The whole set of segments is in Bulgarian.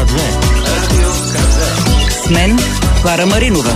С мен Клара Маринова.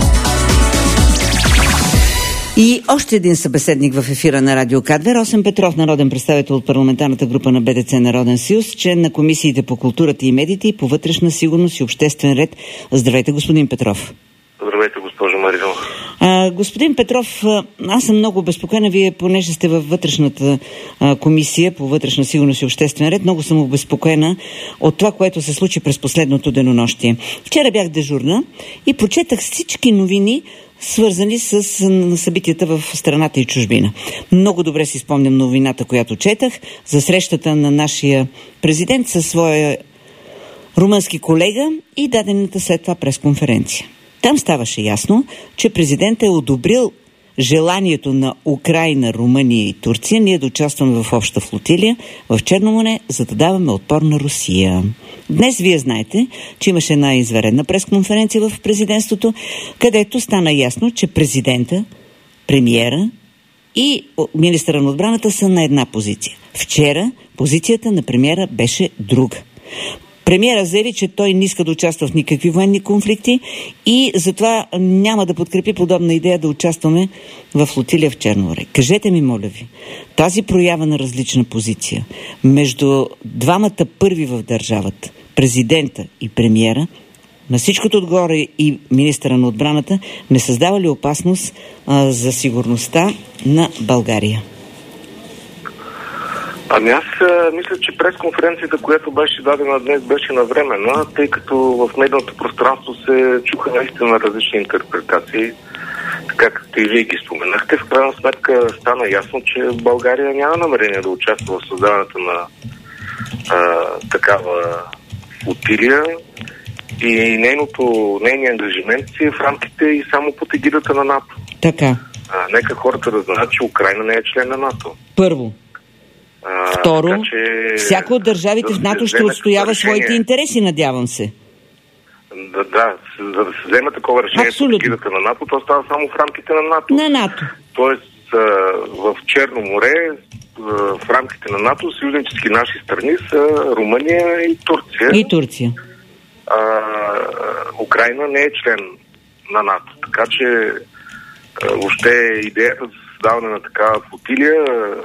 И още един събеседник в ефира на Радио К2, Росен Петров, народен представител от парламентарната група на БДЦ Народен съюз, член на комисиите по културата и медиите и по вътрешна сигурност и обществен ред. Здравейте, господин Петров. Здравейте, госпожо Маринова. Господин Петров, аз съм много обезпокоена. Вие, понеже сте във вътрешната комисия по вътрешна сигурност и обществен ред, много съм обезпокоена от това, което се случи през последното денонощие. Вчера бях дежурна и прочетах всички новини, свързани с събитията в страната и чужбина. Много добре си спомням новината, която четах, за срещата на нашия президент със своя румънски колега и дадената след това пресконференция. Там ставаше ясно, че президентът е одобрил желанието на Украйна, Румъния и Турция ние да участваме в обща флотилия в Черно море, за да даваме отпор на Русия. Днес вие знаете, че имаше една извънредна пресконференция в президентството, където стана ясно, че президента, премиера и министъра на отбраната са на една позиция. Вчера позицията на премиера беше друга. Премиера заяви, че той не иска да участва в никакви военни конфликти и затова няма да подкрепи подобна идея да участваме в флотилия в Черно море. Кажете ми, моля ви, тази проява на различна позиция между двамата първи в държавата, президента и премиера, на всичкото отгоре и министъра на отбраната, не създава ли опасност за сигурността на България? Ами аз мисля, че пресконференцията, която беше дадена днес, беше навременна, тъй като в медийното пространство се чуха наистина различни интерпретации, така както и вие ги споменахте. В крайна сметка стана ясно, че България няма намерение да участва в създаването на такава флотилия и нейният ангажимент си е в рамките и само под егидата на НАТО. Така. Нека хората да знаят, че Украйна не е член на НАТО. Първо. Второ, така, че, всяко от държавите в НАТО ще отстоява своите интереси, надявам се. Да, за да се вземе такова решение по егидата на НАТО, то става само в рамките на НАТО. На НАТО. Тоест, в Черно море, в рамките на НАТО, съюзнически наши страни са Румъния и Турция. И Турция. Украйна не е член на НАТО. Така че въобще идеята за създаване на такава флотилия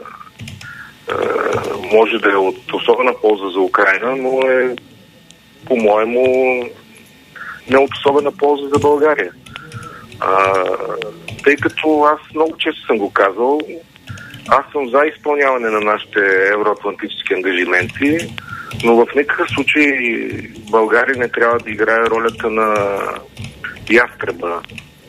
може да е от особена полза за Украйна, но е, по-моему, не от особена полза за България. Тъй като аз много често съм го казал, аз съм за изпълняване на нашите евроатлантически ангажименти, но в никакъв случай България не трябва да играе ролята на ястреба.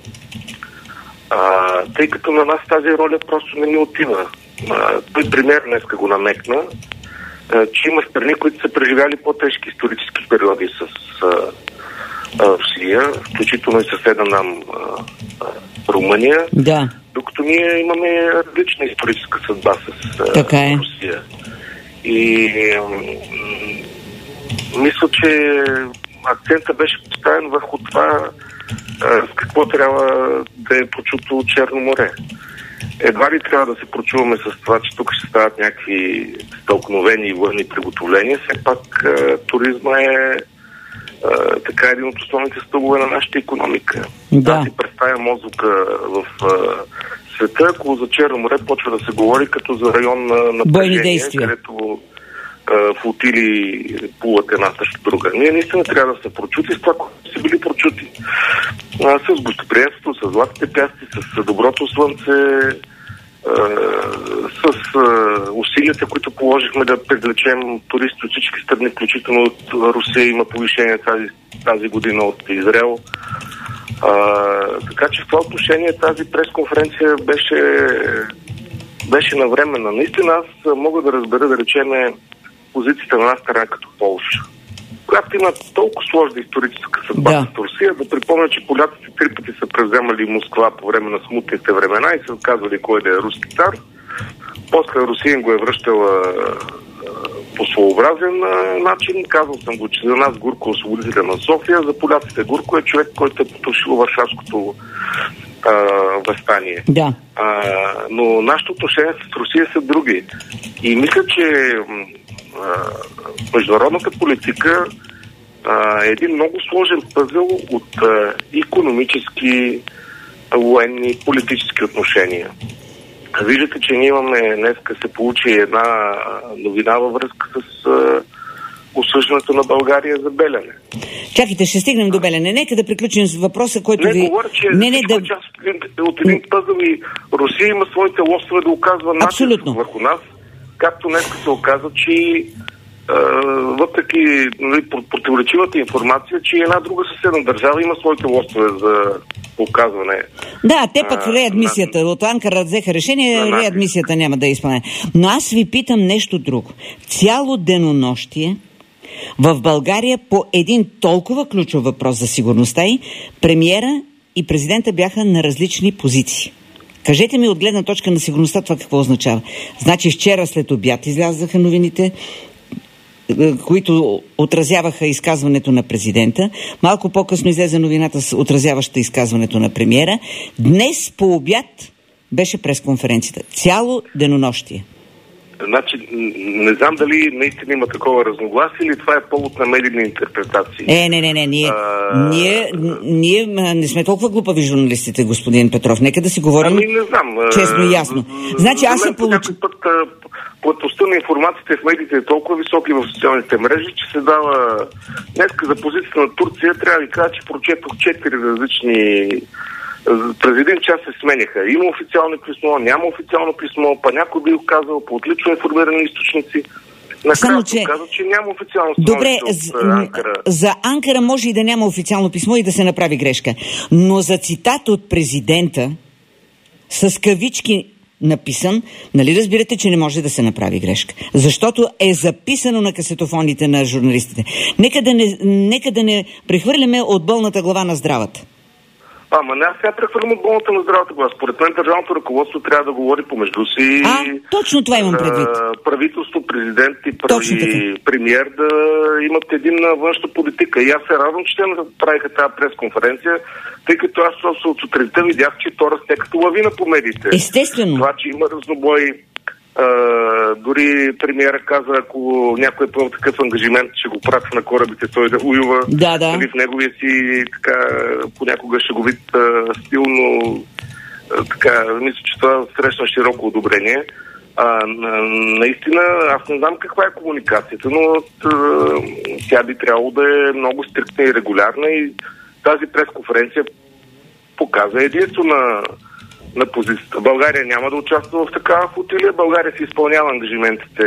Тъй като на нас тази роля просто не ни отива. Той премиер днеска го намекна, че има страни, които са преживяли по-тежки исторически периоди с Русия, включително и съседа нам Румъния, да. Докато ние имаме различна историческа съдба с Русия. И мисля, че акцента беше поставен върху това с какво трябва да е прочуто Черно море. Едва ли трябва да се прочуваме с това, че тук ще стават някакви стълкновени и военни приготовления. Все пак туризма е така един от основните стълбове на нашата икономика. Да. Аз си представя мозъка в света, ако за Черно море почва да се говори като за район на напрежение, където флотили плуват една срещу друга. Ние наистина трябва да се прочути с това, които са били прочути. С гостоприемството, с златите пясти, с доброто слънце, с усилията, които положихме да привлечем туристи от всички страни, включително от Русия, има повишение тази година от Израел. Така че в това отношение тази пресконференция беше навременна. Наистина аз мога да разбера, да речеме, позицията на една страна като Полша, която има толкова сложна историческа съдба с Русия. Да припомня, че поляците 3 пъти са превземали Москва по време на смутните времена и са казвали кой да е руски цар. После Русия им го е връщала по своеобразен начин. Казал съм го, че за нас Гурко е освободителя на София, за поляците Гурко е човек, който е потушил Варшавското въстание. Да. Но нашите отношения с Русия са други. И мисля, че международната политика един много сложен пъзел от икономически, военни, политически отношения. Виждате, че ние имаме, днеска се получи една новина във връзка с осъждането на България за Белене. Чакайте, ще стигнем до Белене. Нека да приключим с въпроса, който ви... Говоря, че част от един пъзел и Русия има своите лостове да оказва натиск върху нас, както днес се оказа, че въпреки противоречивата информация, че една друга съседна държава има своите лостове за оказване. Да, те пък реадмисията. От Анкара взеха решение, реадмисията няма да изпълня. Но аз ви питам нещо друго. Цяло денонощие в България по един толкова ключов въпрос за сигурността и премиера и президента бяха на различни позиции. Кажете ми от гледна точка на сигурността това какво означава. Значи вчера след обяд излязаха новините, които отразяваха изказването на президента. Малко по-късно излезе новината, отразяваща изказването на премиера. Днес по обяд беше пресконференцията. Цяло денонощие. Значи, не знам дали наистина има такова разногласие или това е повод на медийни интерпретации. Не. Ние не сме толкова глупави журналистите, господин Петров. Нека да си говорим не знам, честно и ясно. Значи аз се получих... Плътността на информацията в медиите е толкова висока в социалните мрежи, че се дава... Днеска за позицията на Турция трябва да ви кажа, че прочетох 4 различни... През един час се сменяха. Има официално писмо, няма официално писмо, па някой би го казал по отлично информирани източници. Накрая се казва, че няма официално становище. Добре, от Анкара. За Анкара може и да няма официално писмо и да се направи грешка. Но за цитат от президента с кавички написан, нали разбирате, че не може да се направи грешка? Защото е записано на касетофоните на журналистите. Нека да не прехвърляме от болната глава на здравата. Не, аз сега прехвърлям от болната на здравата глава. Според мен държавното ръководство трябва да говори помежду си. Точно това имам предвид. Правителство, президент и премиер да имат един външна политика. И аз се радвам, че те направиха тази пресконференция, тъй като аз от сутринта видях, че то расте като лавина по медиите. Естествено. Това, че има разнобой. Дори премиера каза, ако някой е поел такъв ангажимент, ще го пратя на корабите, той да воюва. Да. В неговия си така понякога шеговит стил, но така, мисля, че това срещна широко одобрение. Наистина, аз не знам каква е комуникацията, но тя би трябвало да е много стриктна и регулярна и тази пресконференция показа единствено на позицията. България няма да участва в такава флотилия. България си изпълнява ангажиментите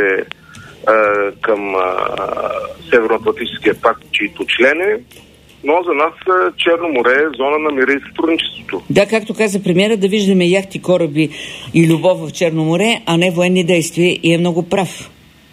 към Североатлантическия пакт, чието член е, но за нас Черно море е зона на мира и сътрудничеството. Да, както каза премиера, да виждаме яхти, кораби и любов в Черно море, а не военни действия, и е много прав.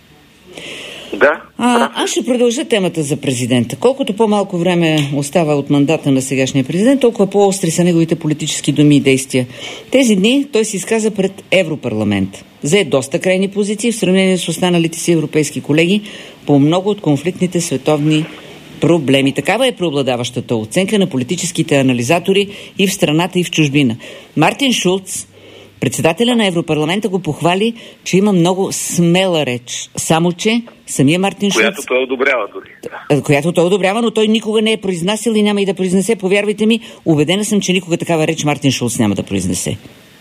Да. Аз ще продължа темата за президента. Колкото по-малко време остава от мандата на сегашния президент, толкова по-остри са неговите политически думи и действия. Тези дни той се изказа пред Европарламент. Зае доста крайни позиции в сравнение с останалите си европейски колеги по много от конфликтните световни проблеми. Такава е преобладаващата оценка на политическите анализатори и в страната, и в чужбина. Мартин Шулц, председателя на Европарламента, го похвали, че има много смела реч. Само че самия Мартин Шулц... Която той одобрява дори. Която той одобрява, но той никога не е произнасял и няма и да произнесе. Повярвайте ми, убедена съм, че никога такава реч Мартин Шулц няма да произнесе.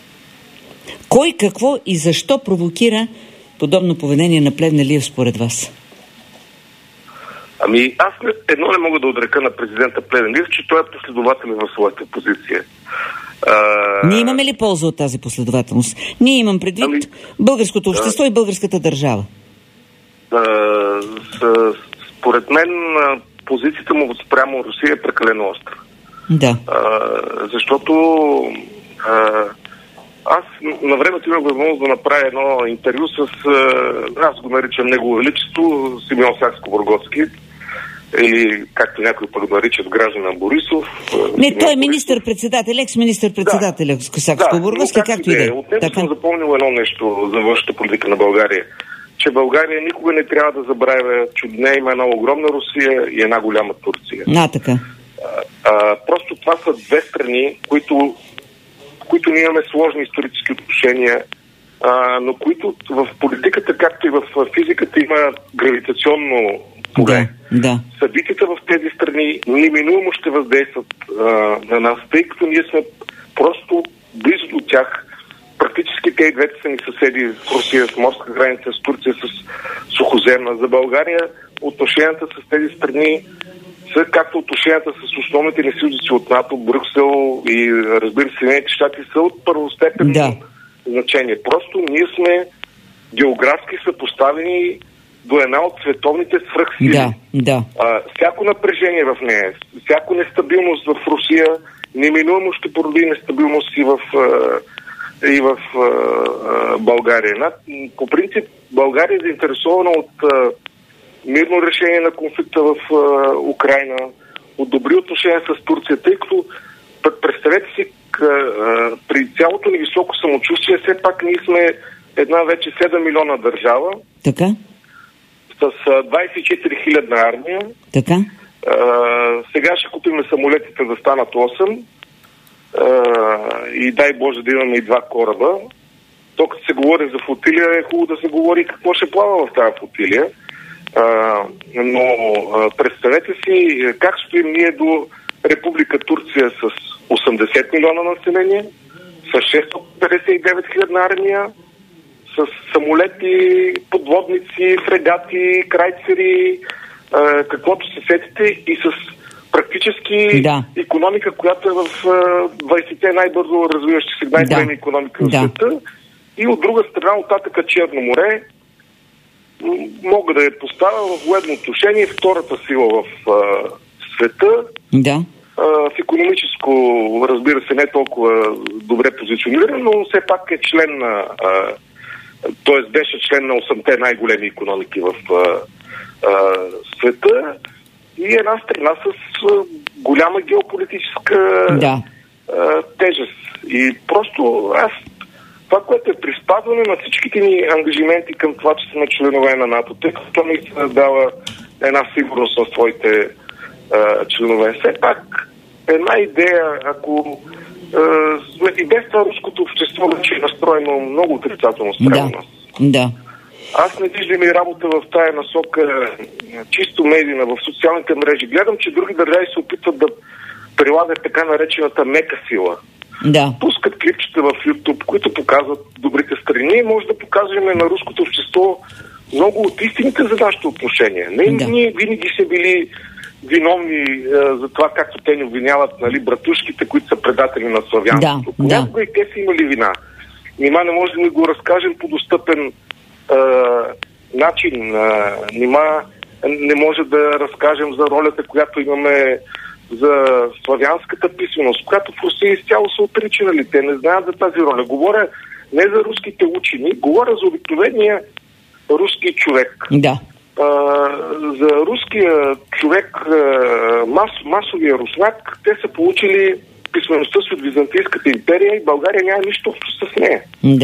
Кой, какво и защо провокира подобно поведение на Плевнелиев според вас? Аз едно не мога да отрека на президента Плевнелиев, че той е последователен в своята позиция. Ние имаме ли полза от тази последователност? Ние имам предвид българското общество и българската държава. Според мен позицията му спрямо Русия е прекалено остра. Да. Защото аз на времето имах възможност да направя едно интервю с, аз го наричам Негово величество, Симеон Сакскобургготски, или както някой пък наричат гражданин Борисов. Не, той е министър-председател, екс-министър-председател Сакскобургготски, както и да е. От него съм запомнил едно нещо за външната политика на България, че България никога не трябва да забравя, че от нея има една огромна Русия и една голяма Турция. Така. Просто това са две страни, които ние имаме сложни исторически отношения, но които в политиката, както и в физиката, има гравитационно Събитията в тези страни неминуемо ще въздействат на нас, тъй като ние сме просто близо до тях. Практически те и двете са ни съседи в Русия, с морска граница, с Турция, с сухоземна. За България отношенията с тези страни са както отношенията с основните ни съюзници от НАТО, Брюксел и, разбира се, Съединените щати са от първостепенно значение. Просто ние сме географски съпоставени до една от световните свръхсили. Всяко напрежение в нея, всяко нестабилност в Русия неминуемо ще породи нестабилност и в България. По принцип, България е заинтересована от мирно решение на конфликта в Украйна, от добри отношения с Турция, тъй като представете си, при цялото ни високо самочувствие, все пак ние сме една вече 7 милиона държава. Така? С 24 хилядна армия. Така? Сега ще купим самолетите да станат 8. И дай Боже да имаме и 2 кораба. То като се говори за флотилия, е хубаво да се говори какво ще плава в тази флотилия. Но представете си как стоим ние до Република Турция с 80 милиона население, с 659 хилядна армия, с самолети, подводници, фрегати, крайцери, каквото се сетите, и с практически икономика, която е в 20-те най-бързо развиващи се, най-големи икономика в света. И от друга страна, от татъка Черно море, мога да я поставя в военно отношение втората сила в света. В икономическо, разбира се, не толкова добре позициониран, но все пак е член на т.е. беше член на 8-те най-големи икономики в света и една страна с голяма геополитическа тежест. И просто това, което е приспазване на всичките ни ангажименти към това, че сме членове на НАТО, тъй като наистина дава една сигурност на своите членове. Все пак една идея, ако и без това руското общество вече е настроено много отрицателно спрямо нас. Аз не виждам и работа в тая насока чисто медийна, в социалните мрежи. Гледам, че други държави се опитват да прилагат така наречената мека сила. Пускат клипчета в YouTube, които показват добрите страни. Може да покажем на руското общество много от истините за нашето отношение. Ние винаги са били виновни за това, както те ни обвиняват, братушките, които са предатели на славянството. Понякога и те са имали вина. Нима не може да ни го разкажем по достъпен начин. Нима не може да разкажем за ролята, която имаме за славянската писменост, която в Русия изцяло са отричали. Те не знаят за тази роля. Говоря не за руските учени, говоря за обикновения руски човек. За руския човек, масовия руснак, те са получили писмеността си от Византийската империя и България няма нищо общо с нея.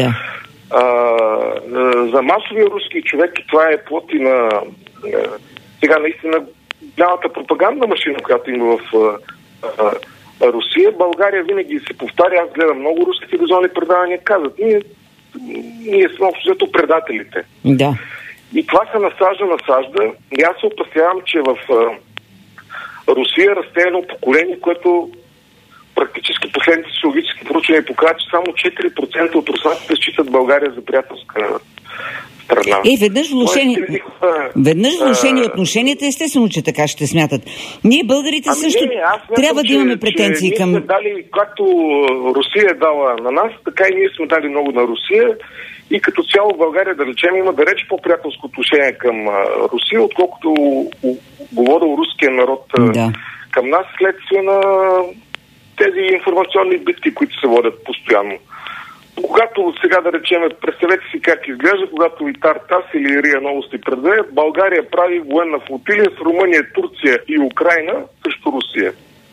За масовия руски човек, и това е плод и на сега наистина голямата пропагандна машина, която има в Русия, България винаги се повтаря. Аз гледам много руски телевизионни предавания, казват, ние сме общо предателите. И това се насажда. И аз се опасявам, че в Русия расте едно поколение, което практически последните социологически проучвания показват, че само 4% от руснаците считат България за приятелска страна. Веднъж влошени отношенията, естествено, че така ще смятат. Ние българите също трябва да имаме претенции към... Ние сме дали, както Русия е дала на нас, така и ние сме дали много на Русия. И като цяло в България, да речем, има далеч по-приятелско отношение към Русия, отколкото говорил руския народ към нас, следствие на тези информационни битки, които се водят постоянно. Когато сега, да речем, представете си как изглежда, когато и Тартас или РИА Новости предаде, България прави военна флотилия с Румъния, Турция и Украйна срещу Русия.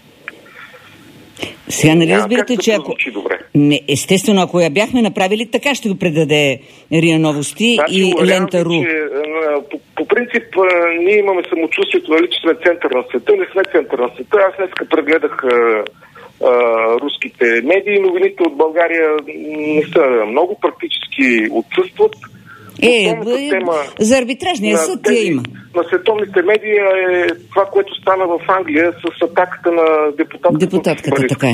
Сега нали разбирате, че ако... естествено, ако я бяхме направили, така ще го предаде РИА Новости и Лента.ру. По принцип, ние имаме самочувствието, че сме център на света, не сме център на света. Аз днеска прегледах руските медии, новините от България не са много, практически отсъстват. Тема за арбитражния съд тя има. На световните медии е това, което стана в Англия с атаката на депутатката. Така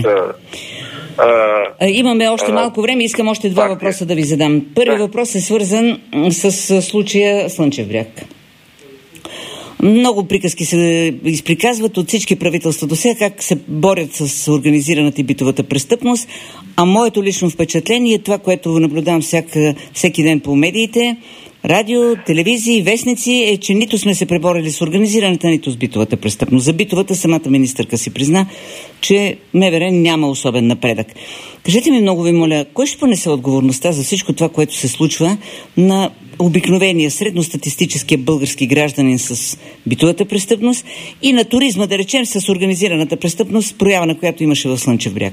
е. Имаме още малко време, искам още два въпроса да ви задам. Първи въпрос е свързан с случая Слънчев бряг. Много приказки се изприказват от всички правителства до сега как се борят с организираната и битовата престъпност, а моето лично впечатление е това, което наблюдавам всеки ден по медиите, радио, телевизии, вестници, е, че нито сме се преборили с организираната, нито с битовата престъпност. За битовата самата министърка си призна, че МВР няма особен напредък. Кажете ми, много ви моля, кой ще понесе отговорността за всичко това, което се случва на обикновения средностатистическия български гражданин с битовата престъпност и на туризма, да речем, с организираната престъпност, проява на която имаше в Слънчев бряг?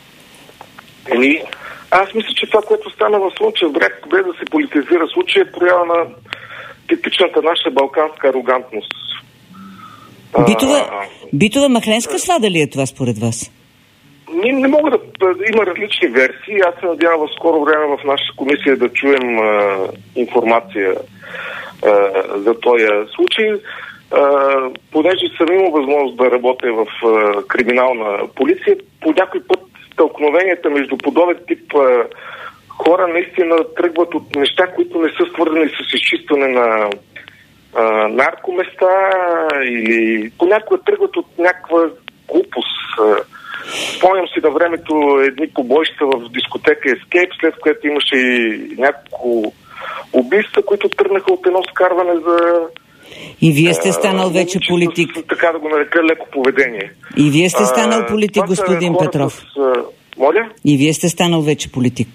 Аз мисля, че това, което стана в Слънчев бряг, без да се политизира случай, е проява на типичната наша балканска арогантност. Битова махленска свада ли е това според вас? Не мога да... Има различни версии. Аз се надявам в скоро време в нашата комисия да чуем информация за този случай. Понеже съм имал възможност да работя в криминална полиция, по някой път стълкновенията между подобен тип хора наистина тръгват от неща, които не са свързани с изчистване на наркоместа или понякога тръгват от някаква глупост. Спомням си на времето едни побоища в дискотека Escape, след което имаше и няколко убийства, които тръгнаха от едно скарване за... И вие сте станал вече политик. Така да го нарека леко поведение. И вие сте станал политик, господин Петров. Моля? И вие сте станал вече политик.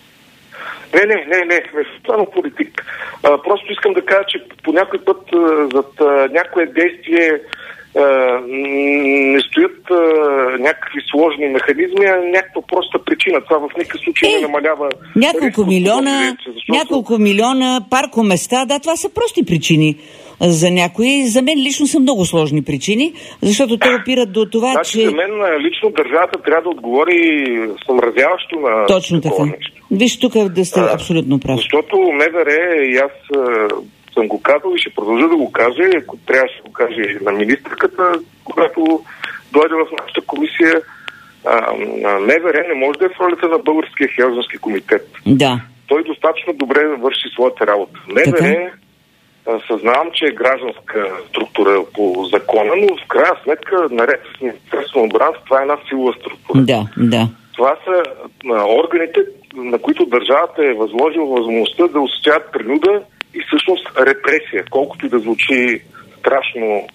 Не съм станал политик. Просто искам да кажа, че по някой път зад някое действие не стоят някакви сложни механизми, а някаква проста причина. Това в никакъв случай не намалява... Няколко милиона паркоместа, да, това са прости причини. За някои, за мен лично са много сложни причини, защото те опират до това, че... За мен лично държавата трябва да отговори съмразяващо на... Точно така. Виж, тук да сте абсолютно прав. Защото МВР, и аз съм го казал и ще продължа да го кажа, ако трябва да го кажа и на министърката, когато дойде в нашата комисия, МВР не може да е в ролята на Българския хелзински комитет. Да. Той достатъчно добре върши своята работа. МВР, съзнавам, че е гражданска структура по закона, но в крайна сметка, наред с Министерството на отбраната, това е една силова структура. Да. Това са органите, на които държавата е възложила възможността да осъществяват принуда и всъщност репресия, колкото и да звучи страшно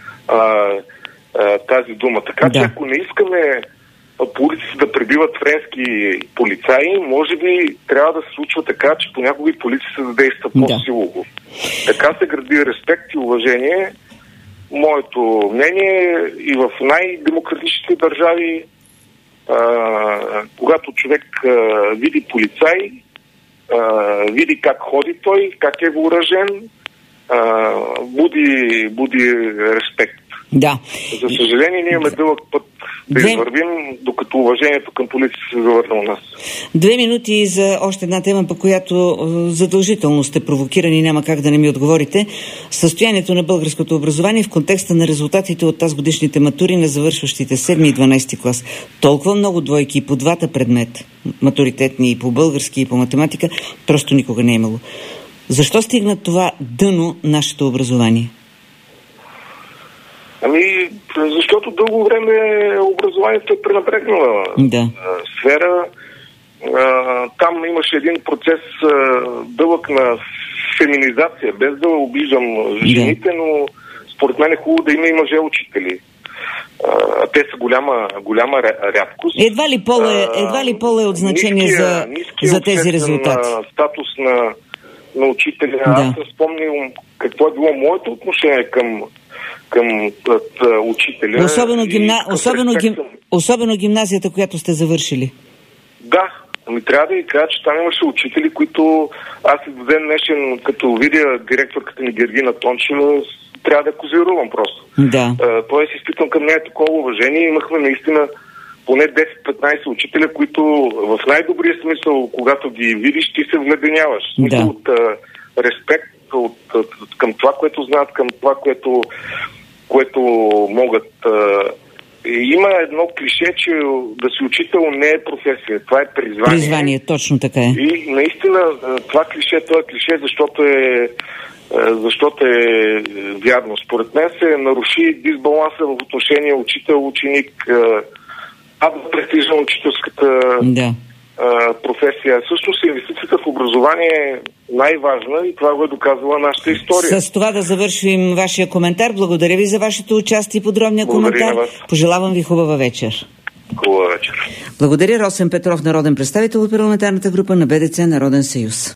тази дума. Така че ако не искаме полицията да пребиват френски полицаи, може би трябва да се случва така, че понякога и полицията да действа по-силово. Така се гради респект и уважение. Моето мнение и в най-демократичните държави, когато човек види полицай, види как ходи той, как е въоръжен, буди респект. Да. За съжаление, ние имаме дълъг път да извървим, докато уважението към полицията се завърна у нас. 2 минути за още една тема, по която задължително сте провокирани и няма как да не ми отговорите. Състоянието на българското образование в контекста на резултатите от тази годишните матури на завършващите 7 и 12 клас. Толкова много двойки и по двата предмета, матуритетни и по български и по математика, просто никога не е имало. Защо стигна това дъно нашето образование? Защото дълго време образованието е пренапрегнала сфера. Там имаше един процес дълъг на феминизация, без да обиждам жените, но според мен е хубаво да има и мъже учители. Те са голяма рядкост. Едва ли пол е от значение за тези резултати? Статус на учителя. Аз съм спомнил какво е било моето отношение към учителя. Особено гимназията, която сте завършили. Да, трябва да ви кажа, че там имаше учители, които аз и до ден днешен, като видя директорката ни Гергина Тончева, трябва да козирувам просто. Да. Тоест изпитвам към нея такова уважение. Имахме наистина поне 10-15 учителя, които в най-добрия смисъл, когато ги видиш, ти се вледеняваш. Смисъл от респект към това, което знаят, към това, което могат. Има едно клише, че да си учител не е професия. Това е призвание. Призвание, точно така е. И наистина това е клише, защото е вярно. Според мен се наруши дисбаланса в отношение учител-ученик, престижна учителската професия. Всъщност инвестицията в образование е най-важна и това го е доказала нашата история. С това да завършим вашия коментар. Благодаря ви за вашето участие и подробния коментар. Пожелавам ви хубава вечер. Хубава вечер. Благодаря. Росен Петров, народен представител от парламентарната група на БДЦ Народен съюз.